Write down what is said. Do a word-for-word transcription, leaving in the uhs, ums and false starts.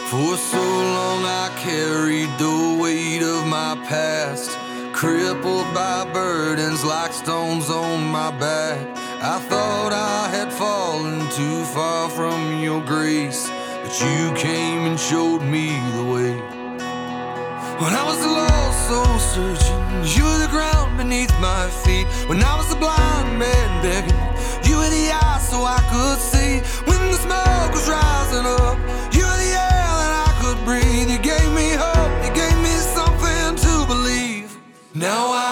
For so long I carried the weight of my past, crippled by burdens like stones on my back. I thought I had fallen too far from your grace, but you came and showed me the way. When I was lost, soul searching, you were the ground beneath my feet. When I was a blind man begging, you were the eyes so I could see. When the smoke was rising up, you were the air that I could breathe. You gave me hope, you gave me something to believe. Now I